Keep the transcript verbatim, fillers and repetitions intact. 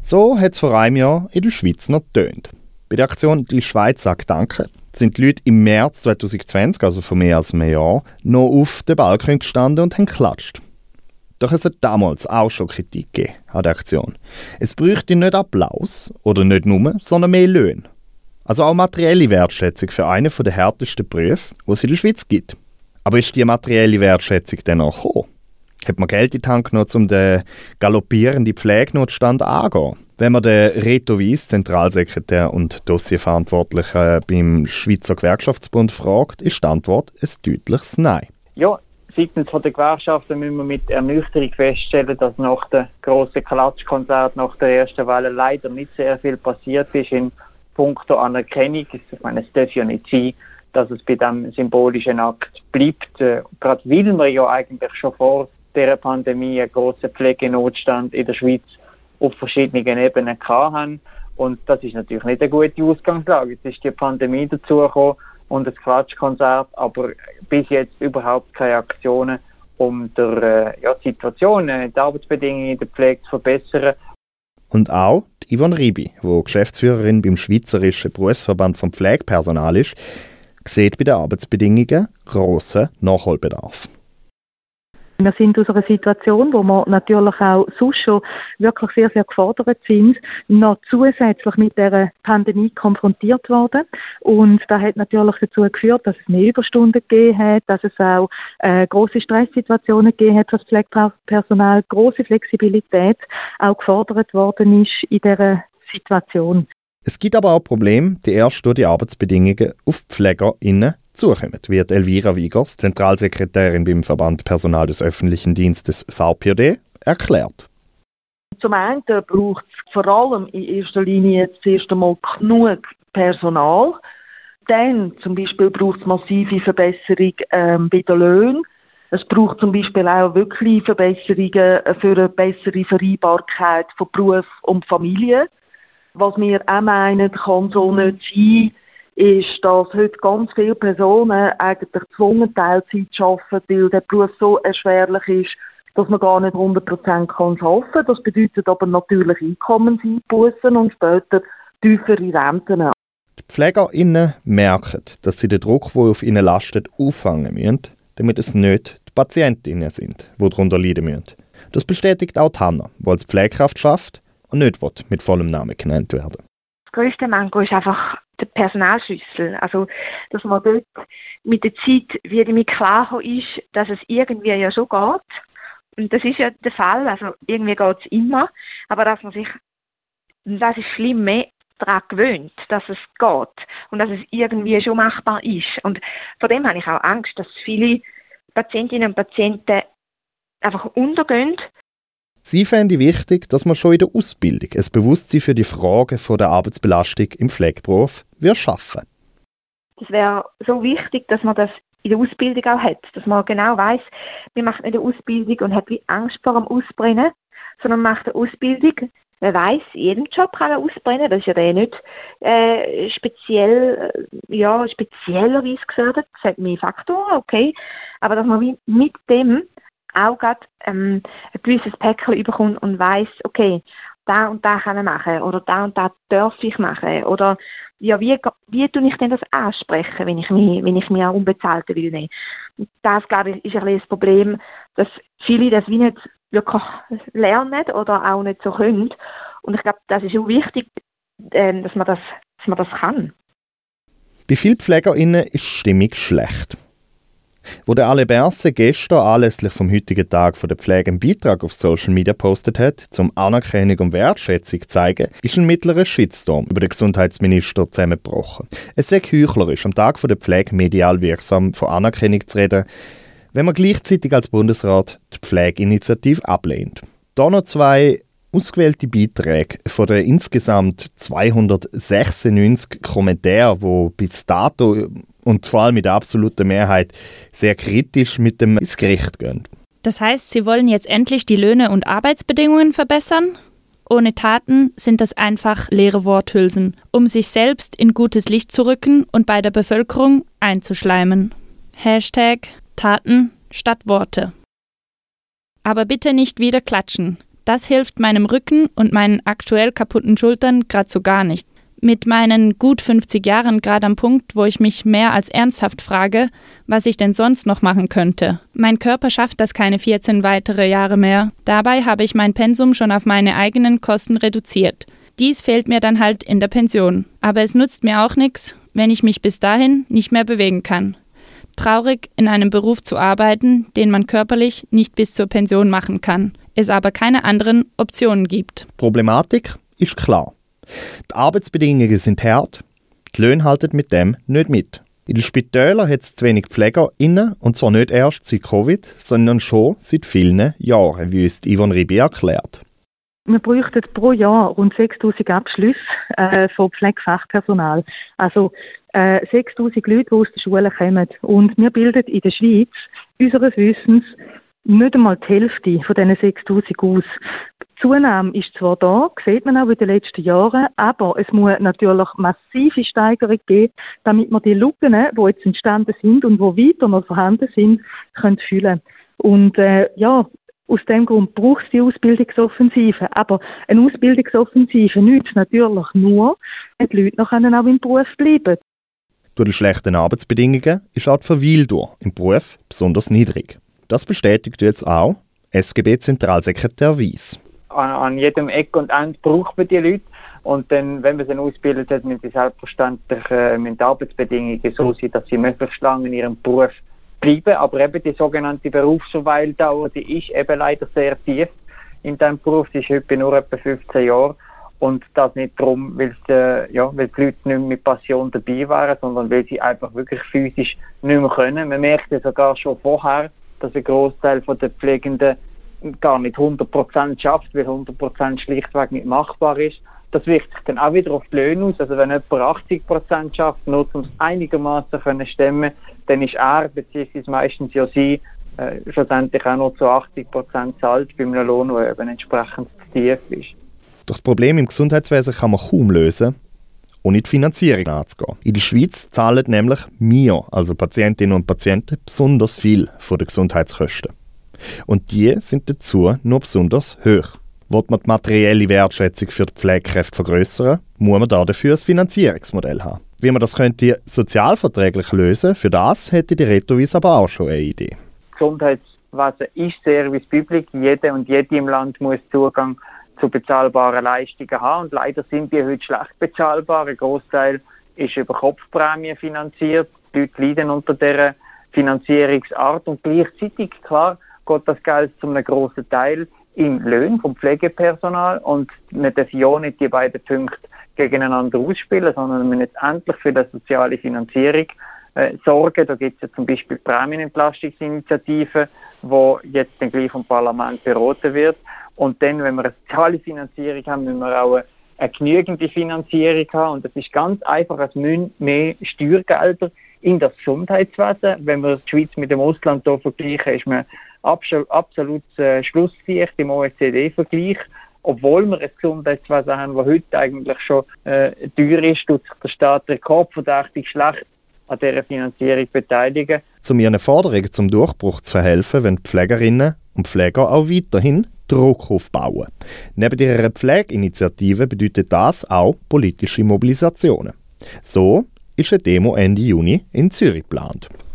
So hat es vor einem Jahr in der Schweiz noch getönt. Bei der Aktion «Die Schweiz sagt Danke» sind die Leute im März zwanzig zwanzig, also vor mehr als einem Jahr, noch auf den Balkon gestanden und haben geklatscht. Doch es hat damals auch schon Kritik gegeben an der Aktion. Es bräuchte nicht Applaus oder nicht nur, sondern mehr Löhne. Also auch materielle Wertschätzung für einen der härtesten Berufe, die es in der Schweiz gibt. Aber ist die materielle Wertschätzung dann auch gekommen? Hat man Geld in die Hand genommen, um den galoppierenden Pflegenotstand anzugehen? Wenn man den Reto Weiss, Zentralsekretär und Dossierverantwortlicher beim Schweizer Gewerkschaftsbund, fragt, ist die Antwort ein deutliches Nein. Ja, seitens der Gewerkschaften müssen wir mit Ernüchterung feststellen, dass nach dem grossen Klatschkonzert nach der ersten Welle leider nicht sehr viel passiert ist in puncto Anerkennung. Ich meine, es darf ja nicht sein, dass es bei diesem symbolischen Akt bleibt. Äh, gerade weil wir ja eigentlich schon vor dieser Pandemie einen grossen Pflegenotstand in der Schweiz auf verschiedenen Ebenen hatten. Und das ist natürlich nicht eine gute Ausgangslage. Jetzt ist die Pandemie dazugekommen und das Klatschkonzert, aber bis jetzt überhaupt keine Aktionen, um die, äh, ja, die Situation, äh, die Arbeitsbedingungen in der Pflege zu verbessern. Und auch die Yvonne Ribi, die Geschäftsführerin beim Schweizerischen Berufsverband vom Pflegepersonal ist, sieht bei den Arbeitsbedingungen grossen Nachholbedarf. Wir sind aus einer Situation, wo wir natürlich auch sonst schon wirklich sehr, sehr gefordert sind, noch zusätzlich mit der Pandemie konfrontiert worden. Und das hat natürlich dazu geführt, dass es mehr Überstunden gegeben hat, dass es auch äh, grosse Stresssituationen gegeben hat für das Pflegepersonal, grosse Flexibilität auch gefordert worden ist in dieser Situation. Es gibt aber auch Probleme, die erst durch die Arbeitsbedingungen auf die PflegerInnen zukommen, wird Elvira Wiegers, Zentralsekretärin beim Verband Personal des öffentlichen Dienstes V P O D, erklärt. Zum einen braucht es vor allem in erster Linie zuerst einmal genug Personal. Dann zum Beispiel braucht es massive Verbesserung ähm, bei den Löhnen. Es braucht zum Beispiel auch wirklich Verbesserungen für eine bessere Vereinbarkeit von Beruf und Familie. Was wir auch meinen, kann so nicht sein, ist, dass heute ganz viele Personen eigentlich gezwungen Teilzeit arbeiten, weil der Beruf so erschwerlich ist, dass man gar nicht hundert Prozent arbeiten kann. Das bedeutet aber natürlich Einkommenseinbußen und später tiefere Renten. Die PflegerInnen merken, dass sie den Druck, der auf ihnen lastet, auffangen müssen, damit es nicht die PatientInnen sind, die darunter leiden müssen. Das bestätigt auch Hanna, die als Pflegekraft schafft und nicht mit vollem Namen genannt werden. Das grösste Manko ist einfach der Personalschlüssel. Also, dass man dort mit der Zeit wieder damit klar ist, dass es irgendwie ja schon geht. Und das ist ja der Fall. Also, irgendwie geht es immer. Aber dass man sich, das ist schlimm, mehr daran gewöhnt, dass es geht. Und dass es irgendwie schon machbar ist. Und vor dem habe ich auch Angst, dass viele Patientinnen und Patienten einfach untergehen. Sie fände wichtig, dass man schon in der Ausbildung ein Bewusstsein für die Fragen der Arbeitsbelastung im Pflegeberuf schaffen. Das wäre so wichtig, dass man das in der Ausbildung auch hat. Dass man genau weiss, man macht nicht eine Ausbildung und hat wie Angst vor dem Ausbrennen, sondern man macht eine Ausbildung. Man weiss, jeden Job kann man ausbrennen. Das ist ja der nicht äh, speziell, äh, ja, speziellerweise gefördert. Das hat mehr Faktoren, okay. Aber dass man wie mit dem auch gerade ähm, ein gewisses Päckchen bekommt und weiss, okay, da und da kann ich machen oder da und da darf ich machen oder ja, wie, wie tue ich denn das ansprechen, wenn ich mich, wenn ich mir Unbezahlte will nehmen. Das, glaube ich, ist ein bisschen das Problem, dass viele das wie nicht wirklich lernen oder auch nicht so können. Und ich glaube, das ist auch wichtig, äh, dass man das, dass man das kann. Bei vielen PflegerInnen ist die Stimmung schlecht. Wo der Alain Berset gestern anlässlich vom heutigen Tag der Pflege einen Beitrag auf Social Media gepostet hat, um Anerkennung und Wertschätzung zu zeigen, ist ein mittlerer Shitstorm über den Gesundheitsminister zusammengebrochen. Es sei heuchlerisch, am Tag der Pflege medial wirksam von Anerkennung zu reden, wenn man gleichzeitig als Bundesrat die Pflegeinitiative ablehnt. Da noch zwei ausgewählte Beiträge von den insgesamt zweihundertsechsundneunzig Kommentaren, die bis dato und vor allem mit der absoluten Mehrheit sehr kritisch mit dem ins Gericht gehen. Das heißt, Sie wollen jetzt endlich die Löhne und Arbeitsbedingungen verbessern? Ohne Taten sind das einfach leere Worthülsen, um sich selbst in gutes Licht zu rücken und bei der Bevölkerung einzuschleimen. Hashtag Taten statt Worte. Aber bitte nicht wieder klatschen. Das hilft meinem Rücken und meinen aktuell kaputten Schultern gerade so gar nicht. Mit meinen gut fünfzig Jahren gerade am Punkt, wo ich mich mehr als ernsthaft frage, was ich denn sonst noch machen könnte. Mein Körper schafft das keine vierzehn weitere Jahre mehr. Dabei habe ich mein Pensum schon auf meine eigenen Kosten reduziert. Dies fehlt mir dann halt in der Pension. Aber es nutzt mir auch nichts, wenn ich mich bis dahin nicht mehr bewegen kann. Traurig, in einem Beruf zu arbeiten, den man körperlich nicht bis zur Pension machen kann, es aber keine anderen Optionen gibt. Problematik ist klar. Die Arbeitsbedingungen sind hart, die Löhne halten mit dem nicht mit. In den Spitälern hat es zu wenig PflegerInnen, und zwar nicht erst seit Covid, sondern schon seit vielen Jahren, wie uns Yvonne Ribi erklärt. Wir bräuchten pro Jahr rund sechstausend Abschlüsse äh, von Pflegefachpersonal. Also äh, sechstausend Leute, die aus der Schule kommen. Und wir bilden in der Schweiz unseres Wissens nicht einmal die Hälfte von diesen sechstausend aus. Die Zunahme ist zwar da, sieht man auch in den letzten Jahren, aber es muss natürlich massive Steigerung geben, damit wir die Lücken, die jetzt entstanden sind und die weiter noch vorhanden sind, können füllen. Und äh, ja, aus dem Grund braucht es die Ausbildungsoffensive. Aber eine Ausbildungsoffensive nützt natürlich nur, wenn die Leute noch auch im Beruf bleiben. Durch die schlechten Arbeitsbedingungen ist auch die Verweildauer im Beruf besonders niedrig. Das bestätigt jetzt auch S G B-Zentralsekretär Weiss. An, an jedem Eck und Ende braucht man die Leute. Und dann, wenn man sie ausbildet, hat, müssen sie selbstverständlich äh, mit den Arbeitsbedingungen so sein, dass sie möglichst lange in ihrem Beruf bleiben. Aber eben die sogenannte Berufsverweildauer, die ist eben leider sehr tief in diesem Beruf. Sie ist heute nur etwa fünfzehn Jahre. Und das nicht darum, weil, äh, ja, weil die Leute nicht mehr mit Passion dabei waren, sondern weil sie einfach wirklich physisch nicht mehr können. Man merkt ja sogar schon vorher, dass ein Großteil der Pflegenden gar nicht hundert Prozent schafft, weil hundert Prozent schlichtweg nicht machbar ist. Das wirkt sich dann auch wieder auf die Löhne aus. Also wenn jemand achtzig Prozent schafft, nur um es einigermaßen zu stemmen, dann ist er, beziehungsweise meistens ja sie, äh, schlussendlich auch noch zu achtzig Prozent zahlt bei einem Lohn, der eben entsprechend zu tief ist. Doch das Problem im Gesundheitswesen kann man kaum lösen, ohne die Finanzierung anzugehen. In der Schweiz zahlen nämlich wir, also Patientinnen und Patienten, besonders viel von den Gesundheitskosten. Und die sind dazu nur besonders hoch. Will man die materielle Wertschätzung für die Pflegekräfte vergrössern, muss man dafür ein Finanzierungsmodell haben. Wie man das könnte sozialverträglich lösen, für das hätte die Retrovis aber auch schon eine Idee. Das Gesundheitswesen ist Service Public. Jeder und jede im Land muss Zugang zu bezahlbaren Leistungen haben. Und leider sind die heute schlecht bezahlbar. Ein Großteil ist über Kopfprämien finanziert. Die Leute leiden unter dieser Finanzierungsart. Und gleichzeitig, klar, geht das Geld zu einem grossen Teil in Löhne vom Pflegepersonal. Und man darf ja nicht die beiden Punkte gegeneinander ausspielen, sondern man muss endlich für die soziale Finanzierung äh, sorgen. Da gibt es ja zum Beispiel Prämienentlastungsinitiativen, die jetzt dann gleich vom Parlament beraten wird. Und dann, wenn wir eine soziale Finanzierung haben, müssen wir auch eine, eine genügende Finanzierung haben. Und das ist ganz einfach, es müssen mehr Steuergelder in das Gesundheitswesen. Wenn wir die Schweiz mit dem Ausland hier vergleichen, ist man absolut, absolut äh, schlusslicht im O E C D-Vergleich. Obwohl wir ein Gesundheitswesen haben, das heute eigentlich schon äh, teuer ist, tut sich der Staat rekordverdächtig schlecht an dieser Finanzierung beteiligen. Um ihren Forderungen zum Durchbruch zu verhelfen, wollen die Pflegerinnen und Pfleger auch weiterhin Druck aufbauen. Neben ihrer Pflegeinitiative bedeutet das auch politische Mobilisationen. So ist eine Demo Ende Juni in Zürich geplant.